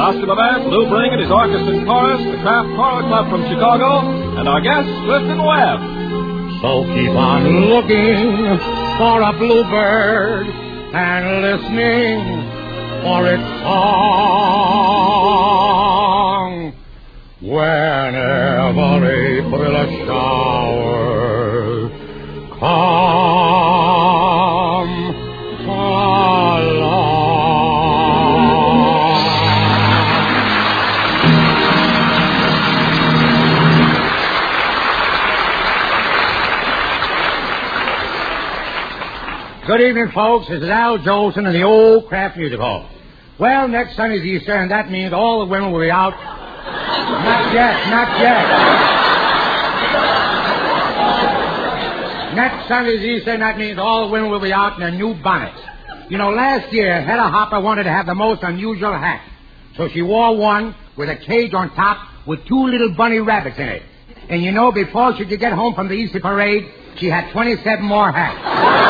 Oscar the Bass, Lou Bring and his orchestra and chorus, the Kraft Choral Club from Chicago, and our guest, Clifton Webb. So keep on looking for a bluebird and listening for its song. Whenever April showers come along. Good evening, folks. This is Al Jolson in the old Kraft Music Hall. Well, next Sunday's Easter, and that means all the women will be out. Not yet. Next Sunday's Easter, and that means all the women will be out in their new bonnets. You know, last year, Hedda Hopper wanted to have the most unusual hat. So she wore one with a cage on top with 2 little bunny rabbits in it. And you know, before she could get home from the Easter parade, she had 27 more hats.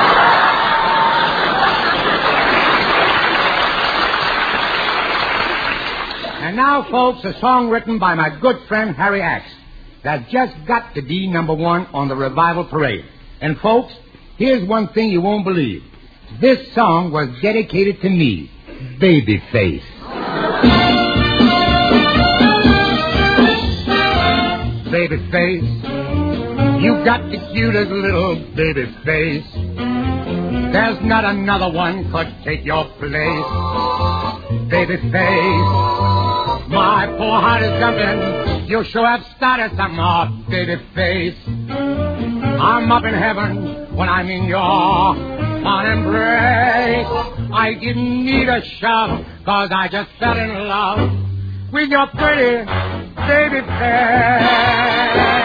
And now, folks, a song written by my good friend Harry Axe that just got to be #1 on the Revival Parade. And, folks, here's one thing you won't believe. This song was dedicated to me, Babyface. Babyface, you got the cutest little babyface. There's not another one could take your place. Babyface, my poor heart is jumping. You sure have started something off, babyface. I'm up in heaven when I'm in your fond embrace. I didn't need a shove, 'cause I just fell in love with your pretty babyface.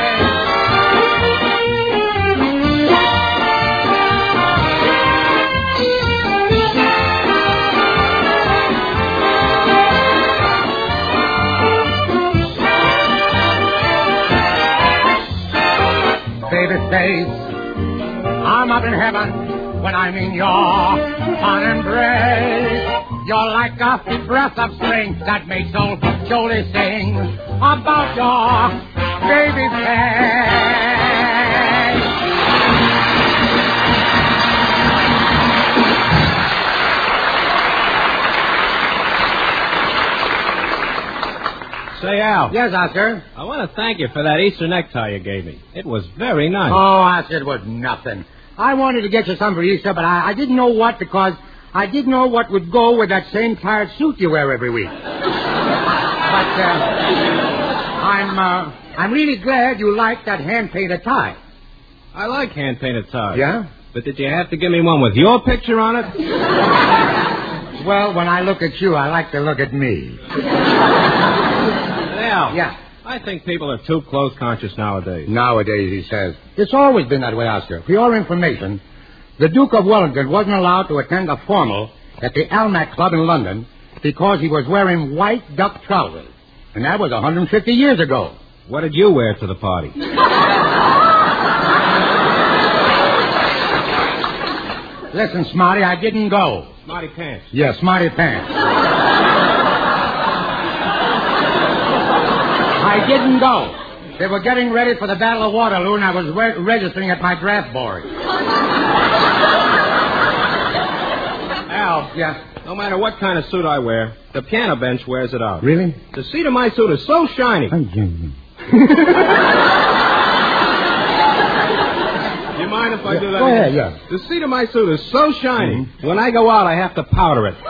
Babyface, I'm up in heaven when I'm in your fond embrace. You're like a breath of spring that makes old Jolie sing about your babyface. Say, Al. Yes, Oscar? I want to thank you for that Easter necktie you gave me. It was very nice. Oh, Oscar, it was nothing. I wanted to get you some for Easter, but I didn't know what, because I didn't know what would go with that same tired suit you wear every week. But I'm really glad you like that hand-painted tie. I like hand-painted ties. Yeah? But did you have to give me one with your picture on it? Well, when I look at you, I like to look at me. Al. Yeah. I think people are too clothes conscious nowadays. Nowadays, he says. It's always been that way, Oscar. For your information, the Duke of Wellington wasn't allowed to attend a formal at the Almack Club in London because he was wearing white duck trousers. And that was 150 years ago. What did you wear to the party? Listen, Smarty, I didn't go. Smarty pants. Yeah, Smarty pants. I didn't go. They were getting ready for the Battle of Waterloo, and I was registering at my draft board. Al. Yeah? No matter what kind of suit I wear, the piano bench wears it out. Really? The seat of my suit is so shiny. Do you mind if I do that? Go ahead, yeah. The seat of my suit is so shiny, when I go out, I have to powder it.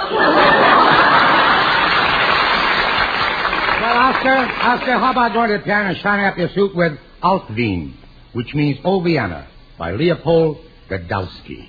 Oscar, how about going to the piano and shining up your suit with Alt Wien, which means O Vienna, by Leopold Godowsky.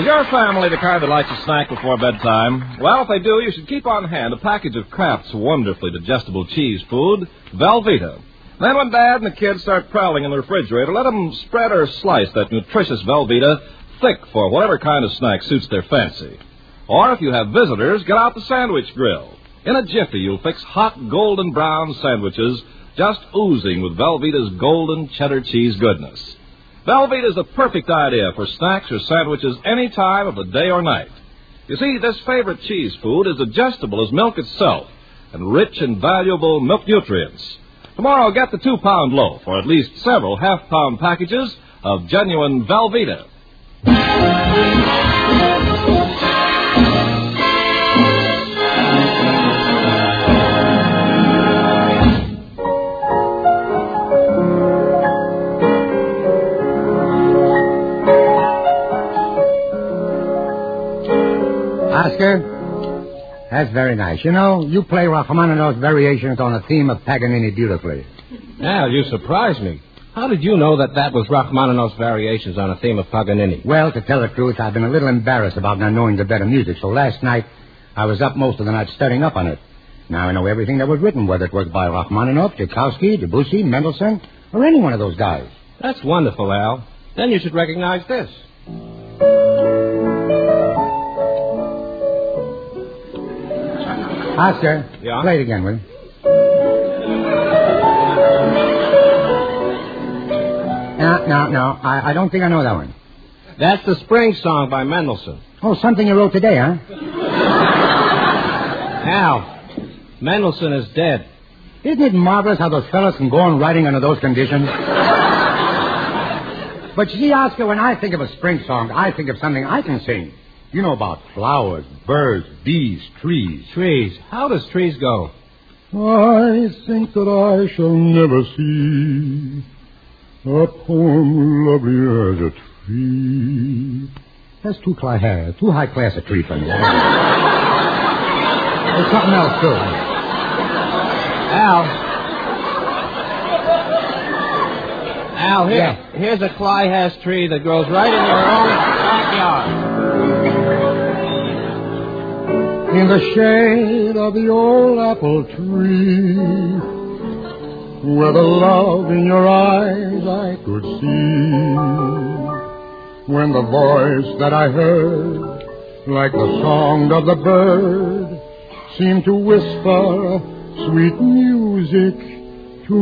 Is your family the kind that likes to snack before bedtime? Well, if they do, you should keep on hand a package of Kraft's wonderfully digestible cheese food, Velveeta. Then when Dad and the kids start prowling in the refrigerator, let them spread or slice that nutritious Velveeta thick for whatever kind of snack suits their fancy. Or if you have visitors, get out the sandwich grill. In a jiffy, you'll fix hot golden brown sandwiches just oozing with Velveeta's golden cheddar cheese goodness. Velveeta is the perfect idea for snacks or sandwiches any time of the day or night. You see, this favorite cheese food is digestible as milk itself and rich in valuable milk nutrients. Tomorrow, get the 2-pound loaf or at least several half-pound packages of genuine Velveeta. Oscar, that's very nice. You know, you play Rachmaninoff's variations on a theme of Paganini beautifully. Al, you surprised me. How did you know that was Rachmaninoff's variations on a theme of Paganini? Well, to tell the truth, I've been a little embarrassed about not knowing the better music, so last night I was up most of the night studying up on it. Now I know everything that was written, whether it was by Rachmaninoff, Tchaikovsky, Debussy, Mendelssohn, or any one of those guys. That's wonderful, Al. Then you should recognize this. Oscar, Yeah? play it again, will you? No. I don't think I know that one. That's the Spring Song by Mendelssohn. Oh, something you wrote today, huh? Al, Mendelssohn is dead. Isn't it marvelous how those fellas can go on writing under those conditions? But you see, Oscar, when I think of a spring song, I think of something I can sing. You know about flowers, birds, bees, trees. Trees. How does trees go? I think that I shall never see a poem lovely as a tree. That's too high class a tree for me. There's something else, too. Al, here's a Clyhas tree that grows right in your own backyard. In the shade of the old apple tree, where the love in your eyes I could see, when the voice that I heard, like the song of the bird, seemed to whisper sweet music to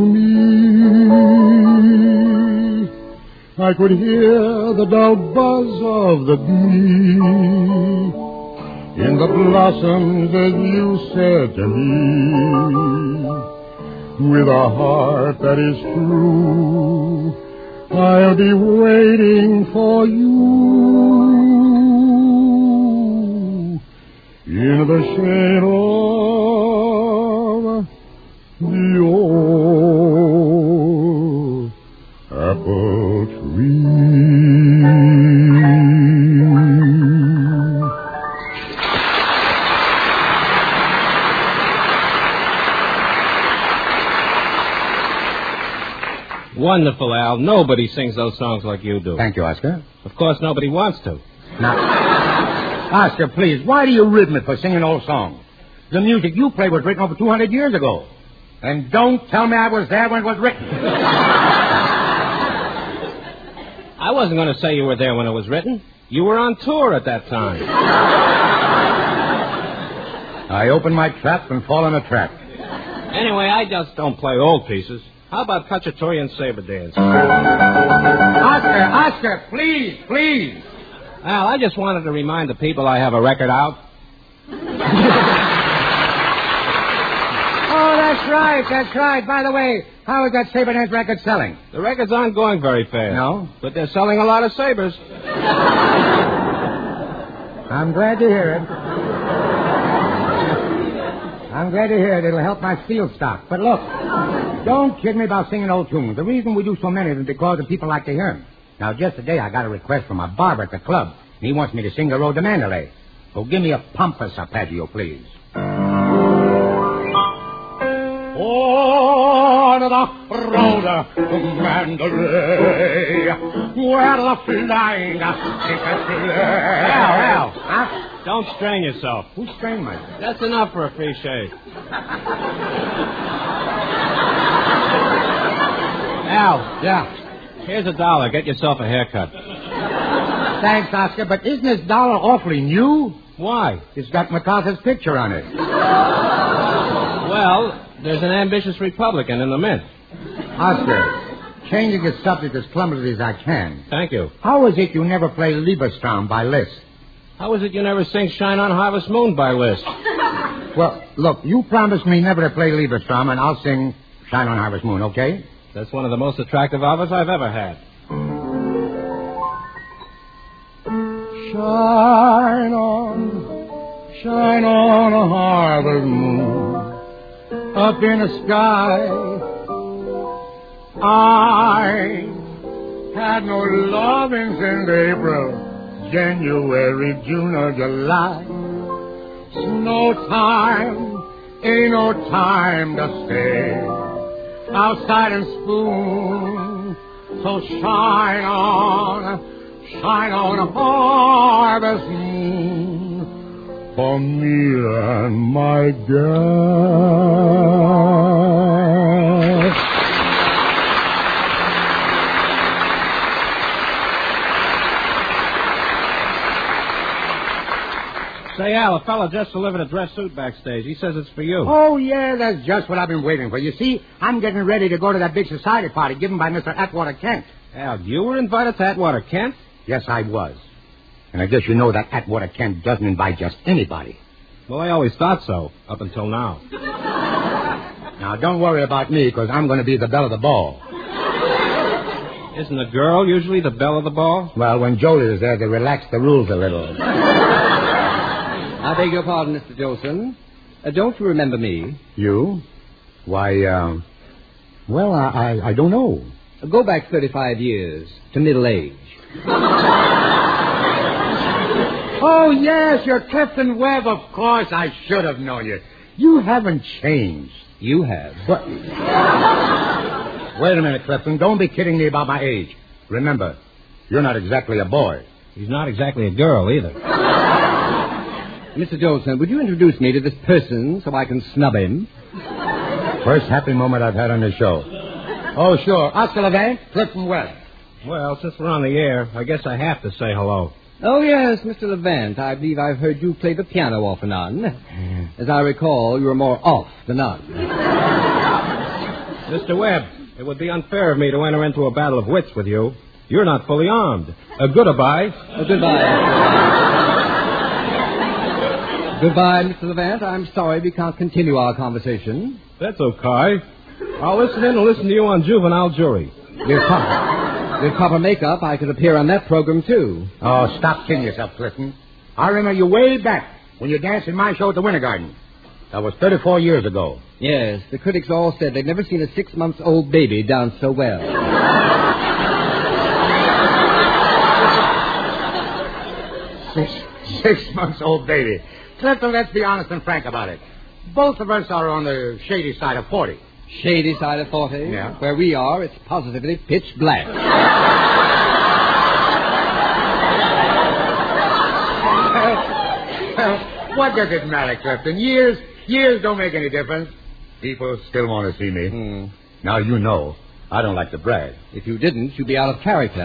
me. I could hear the dull buzz of the bee in the blossoms as you said to me. With a heart that is true, I'll be waiting for you in the shade of the old apple tree. Wonderful, Al. Nobody sings those songs like you do. Thank you, Oscar. Of course, nobody wants to. Now, Oscar, please, why do you rib me for singing old songs? The music you play was written over 200 years ago. And don't tell me I was there when it was written. I wasn't going to say you were there when it was written. You were on tour at that time. I open my trap and fall in a trap. Anyway, I just don't play old pieces. How about Cacciatore and Saber Dance? Oscar, please. Al, I just wanted to remind the people I have a record out. Oh, that's right. By the way, how is that Saber Dance record selling? The records aren't going very fast. No? But they're selling a lot of sabers. I'm glad to hear it. It'll help my field stock. But look, don't kid me about singing old tunes. The reason we do so many of them is because the people like to hear them. Now, just today, I got a request from a barber at the club. And he wants me to sing the Road to Mandalay. So give me a pompous arpeggio, please. Oh, on the road to Mandalay, where the flying tickets lay. Al. Huh? Don't strain yourself. Who's strained myself? That's enough for a free shave. Al. Yeah. Here's $1. Get yourself a haircut. Thanks, Oscar, but isn't this dollar awfully new? Why? It's got MacArthur's picture on it. Well, there's an ambitious Republican in the mint. Oscar, changing the subject as clumsily as I can. Thank you. How is it you never play Lieberstraum by Liszt? How is it you never sing Shine on Harvest Moon by Liszt? Well, look, you promised me never to play Lieberstraum, and I'll sing Shine on Harvest Moon, okay? That's one of the most attractive offers I've ever had. Shine on a harvest moon up in the sky. I had no loving since April, January, June, or July. It's no time, ain't no time to stay outside and spoon. So shine on a harvest moon for me and my girl. Say, Al, a fella just delivered a dress suit backstage. He says it's for you. Oh, yeah, that's just what I've been waiting for. You see, I'm getting ready to go to that big society party given by Mr. Atwater Kent. Al, you were invited to Atwater Kent? Yes, I was. And I guess you know that Atwater Kent doesn't invite just anybody. Well, I always thought so, up until now. Now, don't worry about me, because I'm going to be the belle of the ball. Isn't a girl usually the belle of the ball? Well, when Jolie is there, they relax the rules a little. I beg your pardon, Mr. Jolson. Don't you remember me? You? Why, well, I don't know. Go back 35 years to middle age. Oh, yes, you're Clifton Webb. Of course, I should have known you. You haven't changed. You have. What? Wait a minute, Clifton. Don't be kidding me about my age. Remember, you're not exactly a boy. He's not exactly a girl, either. Mr. Jolson, would you introduce me to this person so I can snub him? First happy moment I've had on this show. Oh, sure. Oscar Levant, Clifton Webb. Well, since we're on the air, I guess I have to say hello. Oh, yes, Mr. Levant. I believe I've heard you play the piano off and on. As I recall, you were more off than on. Mr. Webb, it would be unfair of me to enter into a battle of wits with you. You're not fully armed. Goodbye. Goodbye. Goodbye, Mr. Levant. I'm sorry we can't continue our conversation. That's okay. I'll listen in and listen to you on Juvenile Jury. With proper makeup, I could appear on that program, too. Oh, stop kidding yourself, Clifton. I remember you way back when you danced in my show at the Winter Garden. That was 34 years ago. Yes, the critics all said they'd never seen a 6-month-old baby dance so well. 6 months old baby. Clifton, let's be honest and frank about it. Both of us are on the shady side of 40. Shady side of 40? Yeah. Where we are, it's positively pitch black. What does it matter, Clifton? Years don't make any difference. People still want to see me. Now, you know, I don't like to brag. If you didn't, you'd be out of character.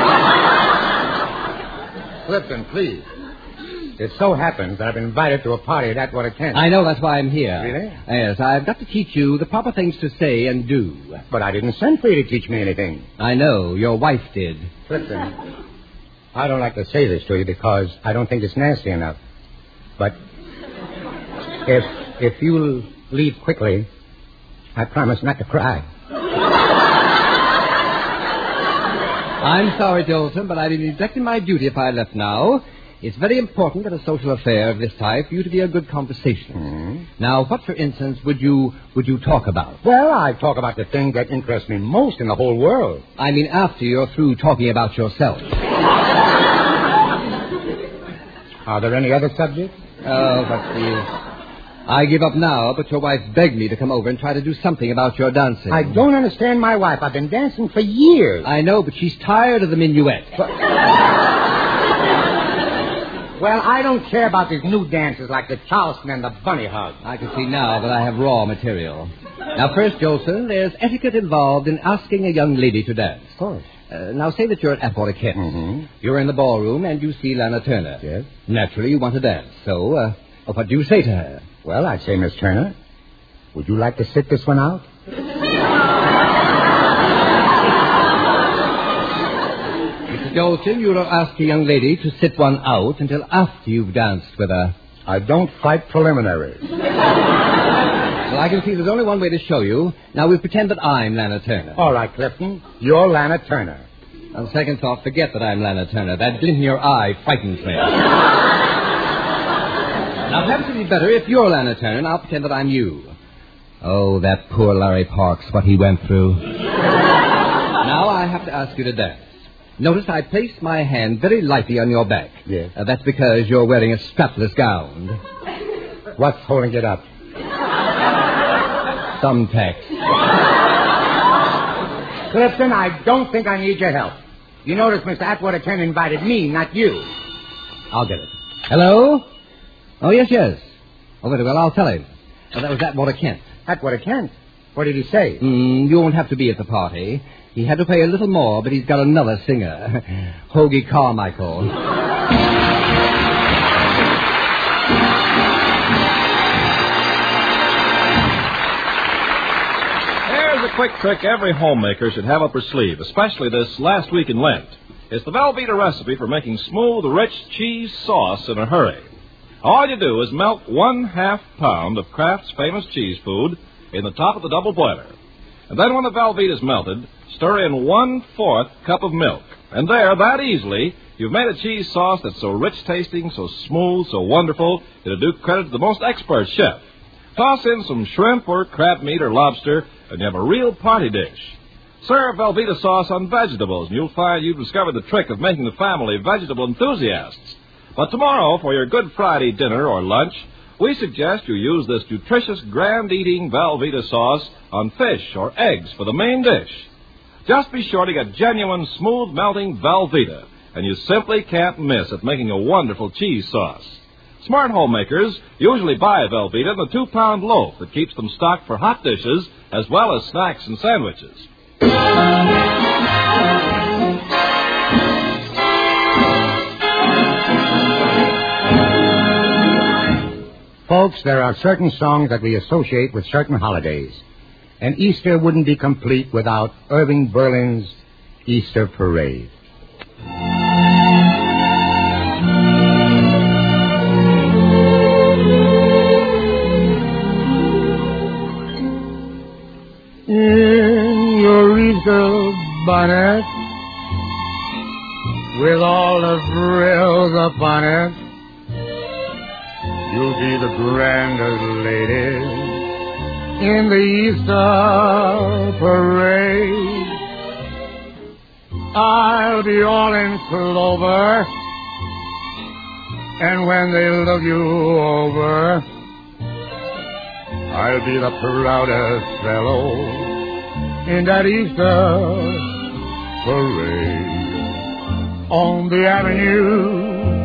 Clifton, please. It so happens that I've been invited to a party at Atwater Kent. I know, that's why I'm here. Really? Yes, I've got to teach you the proper things to say and do. But I didn't send for you to teach me anything. I know, your wife did. Clifton, I don't like to say this to you because I don't think it's nasty enough. But if you'll leave quickly, I promise not to cry. I'm sorry, Jolson, but I'd be neglecting my duty if I left now. It's very important at a social affair of this type for you to be a good conversationalist. Mm-hmm. Now, what, for instance, would you talk about? Well, I talk about the thing that interests me most in the whole world. I mean, after you're through talking about yourself. Are there any other subjects? Oh, but I give up now, but your wife begged me to come over and try to do something about your dancing. I don't understand my wife. I've been dancing for years. I know, but she's tired of the minuet. Well, I don't care about these new dances like the Charleston and the bunny hug. I can see now that I have raw material. Now, first, Jolson, there's etiquette involved in asking a young lady to dance. Of course. Now, say that you're at Apple Kent. Mm-hmm. You're in the ballroom and you see Lana Turner. Yes. Naturally, you want to dance. So, what do you say to her? Well, I'd say, Miss Turner, would you like to sit this one out? Mr. Jolson, you don't ask a young lady to sit one out until after you've danced with her. I don't fight preliminaries. Well, I can see there's only one way to show you. Now, we'll pretend that I'm Lana Turner. All right, Clifton. You're Lana Turner. On second thought, forget that I'm Lana Turner. That glint in your eye frightens me. Now, perhaps it'd be better if you're Lana Turner, and I'll pretend that I'm you. Oh, that poor Larry Parks, what he went through. Now I have to ask you to dance. Notice I placed my hand very lightly on your back. Yes. That's because you're wearing a strapless gown. What's holding it up? Thumbtacks. Clifton, I don't think I need your help. You notice Mr. Atwater Kent invited me, not you. I'll get it. Hello? Oh, yes. Oh, very well, I'll tell him. Oh, that was Atwater Kent. Atwater Kent? What did he say? You won't have to be at the party. He had to pay a little more, but he's got another singer. Hoagie Carmichael. Here's a quick trick every homemaker should have up her sleeve, especially this last week in Lent. It's the Velveeta recipe for making smooth, rich cheese sauce in a hurry. All you do is melt 1/2 pound of Kraft's famous cheese food in the top of the double boiler. And then when the Velveeta is melted, stir in 1/4 cup of milk. And there, that easily, you've made a cheese sauce that's so rich-tasting, so smooth, so wonderful, it'll do credit to the most expert chef. Toss in some shrimp or crab meat or lobster, and you have a real party dish. Serve Velveeta sauce on vegetables, and you'll find you've discovered the trick of making the family vegetable enthusiasts. But tomorrow, for your Good Friday dinner or lunch, we suggest you use this nutritious, grand-eating Velveeta sauce on fish or eggs for the main dish. Just be sure to get genuine, smooth-melting Velveeta, and you simply can't miss it making a wonderful cheese sauce. Smart homemakers usually buy Velveeta in the 2-pound loaf that keeps them stocked for hot dishes as well as snacks and sandwiches. Folks, there are certain songs that we associate with certain holidays. And Easter wouldn't be complete without Irving Berlin's Easter Parade. In your Easter bonnet, with all the frills upon it, you'll be the grandest lady in the Easter parade. I'll be all in clover, and when they look you over, I'll be the proudest fellow in that Easter parade. On the avenue,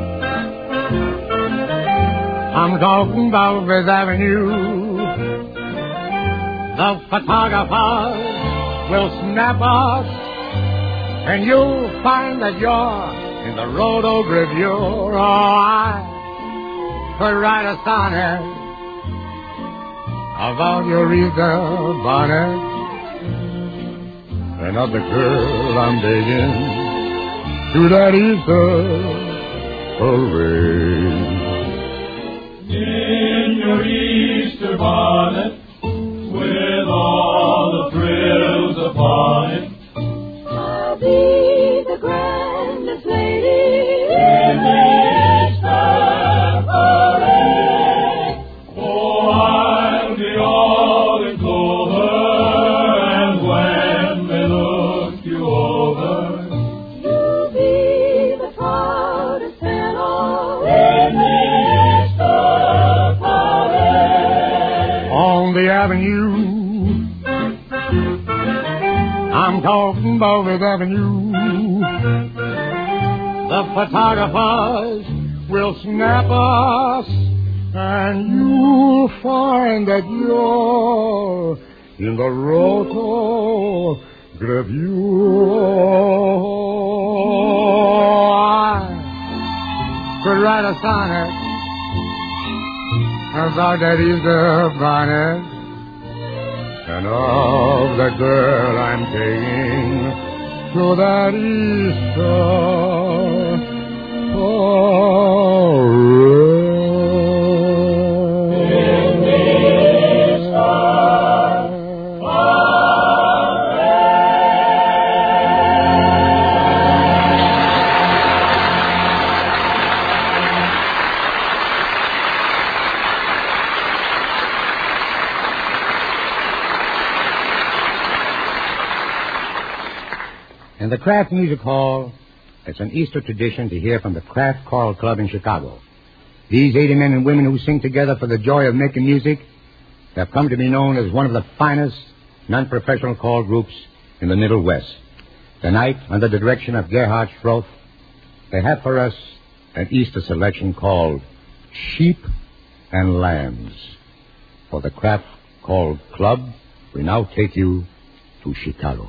I'm talking about Fifth Avenue, the photographers will snap us, and you'll find that you're in the Road Review. Oh, I could write a sonnet about your Easter bonnet, and of the girl I'm digging to that Easter parade. In your Easter bonnet, with all the frills upon it, I'll be the grandest lady in the Easter parade. Oh, I'll be all in clover, and when they look you over, You'll be the proudest fellow in the Easter parade. I'm talking about Fifth Avenue. The photographers will snap us, and you'll find that you're in the rotogravure. I could write a sonnet about that Easter bonnet and of the girl I'm taking to that Easter parade. In the Kraft Music Hall, it's an Easter tradition to hear from the Kraft Choral Club in Chicago. These 80 men and women who sing together for the joy of making music have come to be known as one of the finest non-professional choral groups in the Middle West. Tonight, under the direction of Gerhard Schroth, they have for us an Easter selection called Sheep and Lambs. For the Kraft Choral Club, we now take you to Chicago.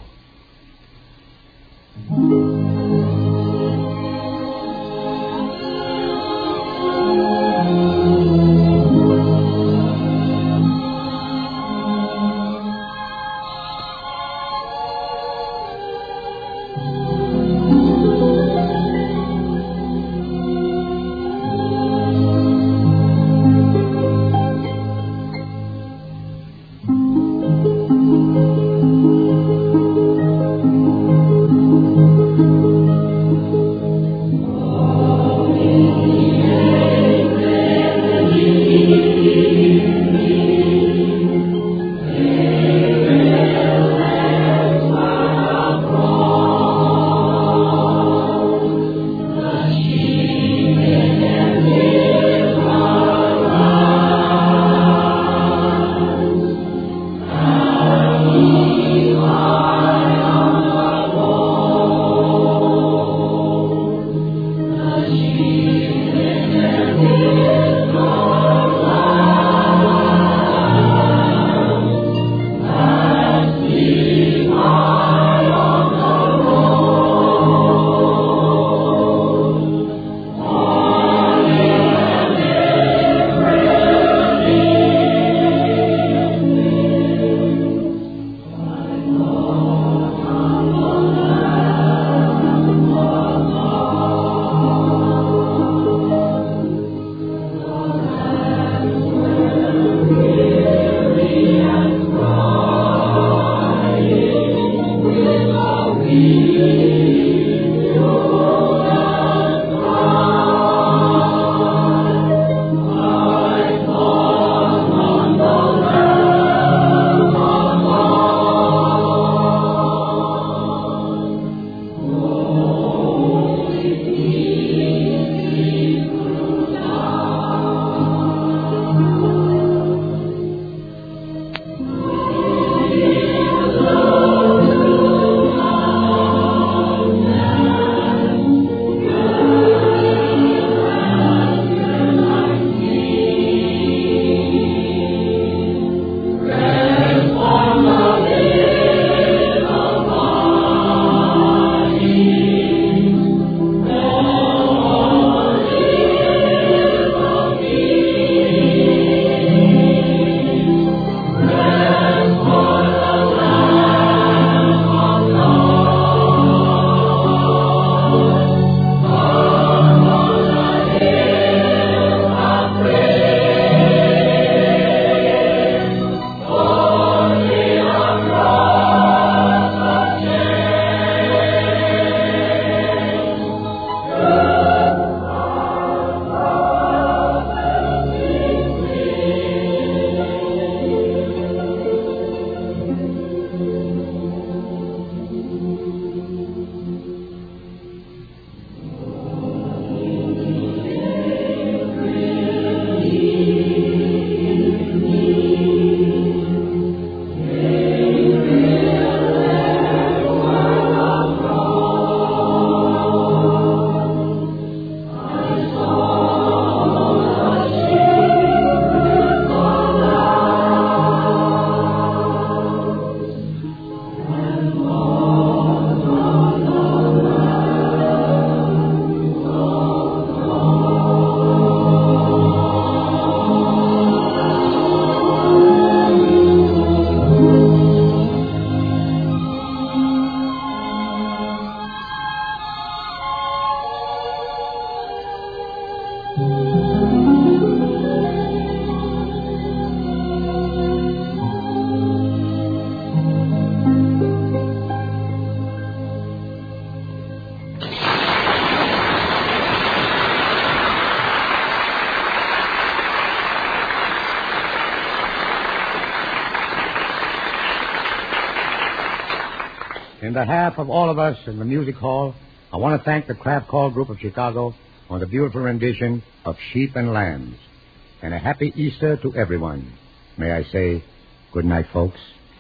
In behalf of all of us in the music hall, I want to thank the Kraft Hall Group of Chicago on the beautiful rendition of Sheep and Lambs. And a happy Easter to everyone. May I say good night, folks?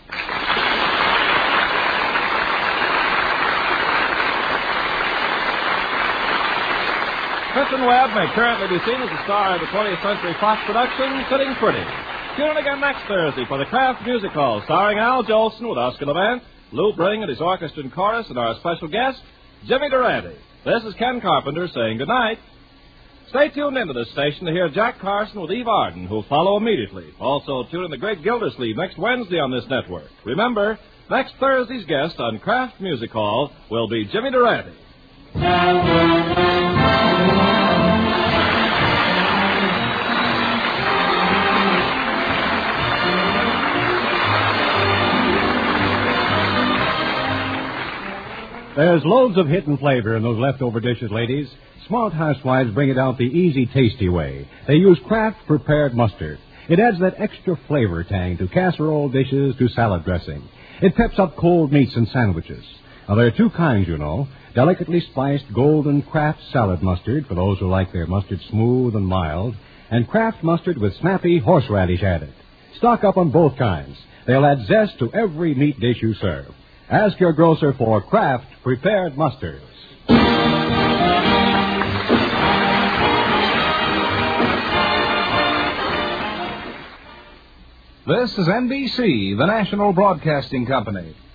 Kristen Webb may currently be seen as the star of the 20th Century Fox production, Sitting Pretty. Tune in again next Thursday for the Kraft Music Hall, starring Al Jolson with Oscar Levant, Lou Bring and his orchestra and chorus, and our special guest, Jimmy Durante. This is Ken Carpenter saying good night. Stay tuned into this station to hear Jack Carson with Eve Arden, who'll follow immediately. Also, tune in the Great Gildersleeve next Wednesday on this network. Remember, next Thursday's guest on Kraft Music Hall will be Jimmy Durante. There's loads of hidden flavor in those leftover dishes, ladies. Smart housewives bring it out the easy, tasty way. They use Kraft prepared mustard. It adds that extra flavor tang to casserole dishes, to salad dressing. It peps up cold meats and sandwiches. Now, there are two kinds, you know. Delicately spiced golden Kraft salad mustard for those who like their mustard smooth and mild, and Kraft mustard with snappy horseradish added. Stock up on both kinds. They'll add zest to every meat dish you serve. Ask your grocer for Kraft prepared mustards. This is NBC, the national broadcasting company.